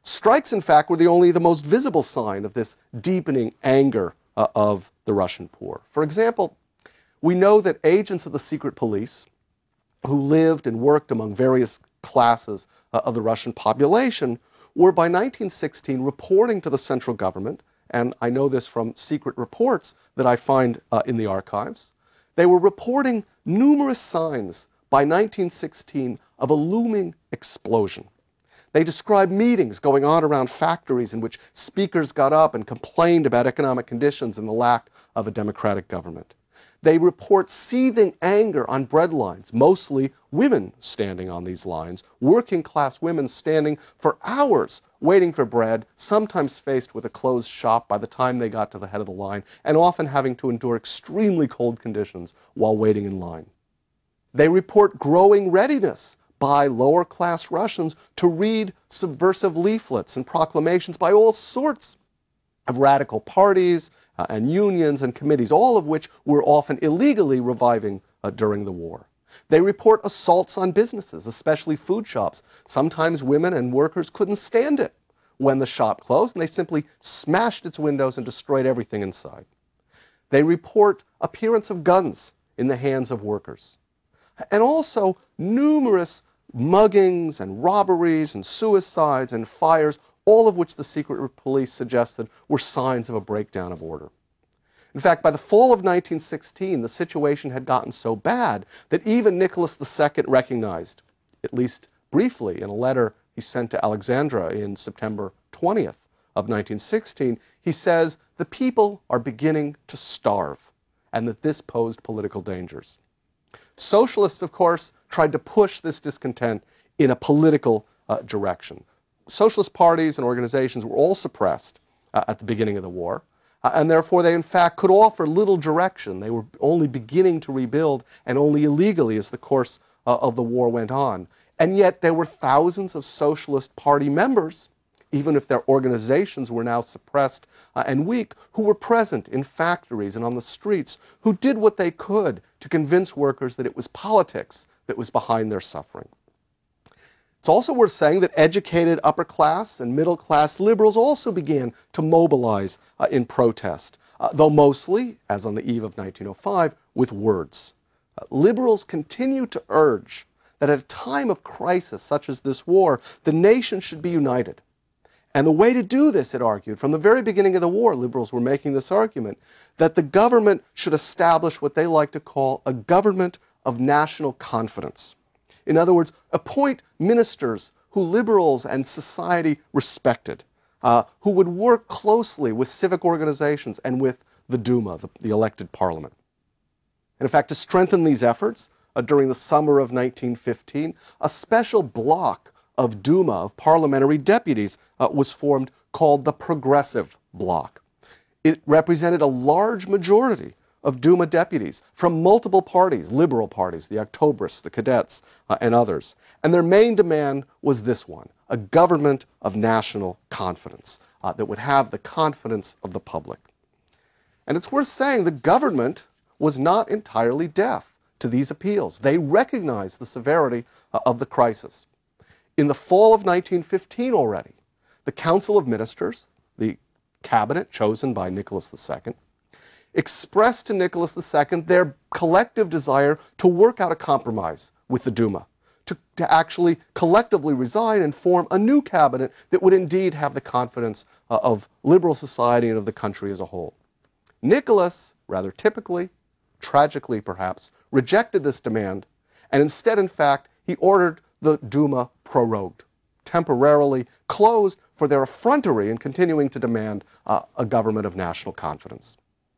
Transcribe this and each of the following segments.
Strikes, in fact, were only the most visible sign of this deepening anger of the Russian poor. For example, we know that agents of the secret police who lived and worked among various classes of the Russian population were by 1916 reporting to the central government, and I know this from secret reports that I find in the archives. They were reporting numerous signs by 1916 of a looming explosion. They described meetings going on around factories in which speakers got up and complained about economic conditions and the lack of a democratic government. They report seething anger on bread lines, mostly women standing on these lines, working class women standing for hours waiting for bread, sometimes faced with a closed shop by the time they got to the head of the line, and often having to endure extremely cold conditions while waiting in line. They report growing readiness by lower class Russians to read subversive leaflets and proclamations by all sorts of radical parties and unions and committees, all of which were often illegally reviving during the war. They report assaults on businesses, especially food shops. Sometimes women and workers couldn't stand it when the shop closed, and they simply smashed its windows and destroyed everything inside. They report appearance of guns in the hands of workers, and also numerous muggings and robberies and suicides and fires, all of which the secret police suggested were signs of a breakdown of order. In fact, by the fall of 1916, the situation had gotten so bad that even Nicholas II recognized, at least briefly in a letter he sent to Alexandra in September 20th of 1916, he says, the people are beginning to starve, and that this posed political dangers. Socialists, of course, tried to push this discontent in a political direction. Socialist parties and organizations were all suppressed at the beginning of the war, and therefore they in fact could offer little direction. They were only beginning to rebuild, and only illegally as the course of the war went on. And yet there were thousands of Socialist Party members, even if their organizations were now suppressed and weak, who were present in factories and on the streets, who did what they could to convince workers that it was politics that was behind their suffering. It's also worth saying that educated upper class and middle class liberals also began to mobilize in protest, though mostly, as on the eve of 1905, with words. Liberals continued to urge that at a time of crisis such as this war, the nation should be united. And the way to do this, it argued, from the very beginning of the war, liberals were making this argument, that the government should establish what they like to call a government of national confidence. In other words, appoint ministers who liberals and society respected, who would work closely with civic organizations and with the Duma, the elected parliament. And in fact, to strengthen these efforts, during the summer of 1915, a special bloc of Duma, of parliamentary deputies, was formed called the Progressive Bloc. It represented a large majority of Duma deputies from multiple parties, liberal parties, the Octobrists, the Cadets, and others. And their main demand was this one, a government of national confidence that would have the confidence of the public. And it's worth saying the government was not entirely deaf to these appeals. They recognized the severity of the crisis. In the fall of 1915 already, the Council of Ministers, the cabinet chosen by Nicholas II, expressed to Nicholas II their collective desire to work out a compromise with the Duma, to actually collectively resign and form a new cabinet that would indeed have the confidence of liberal society and of the country as a whole. Nicholas, rather typically, tragically perhaps, rejected this demand, and instead, in fact, he ordered the Duma prorogued, temporarily closed for their effrontery in continuing to demand a government of national confidence.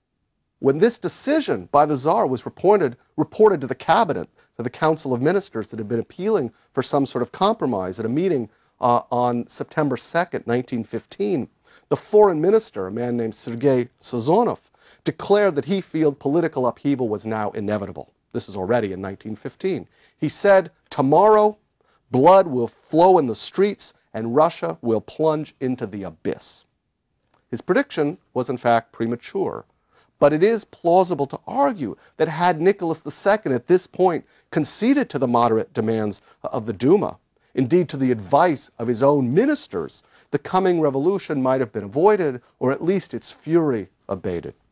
When this decision by the Tsar was reported to the cabinet, to the Council of Ministers that had been appealing for some sort of compromise at a meeting on September 2nd, 1915, the foreign minister, a man named Sergei Sazonov, declared that he felt political upheaval was now inevitable. This is already in 1915. He said, tomorrow, blood will flow in the streets and Russia will plunge into the abyss. His prediction was in fact premature. But it is plausible to argue that had Nicholas II at this point conceded to the moderate demands of the Duma, indeed to the advice of his own ministers, the coming revolution might have been avoided, or at least its fury abated.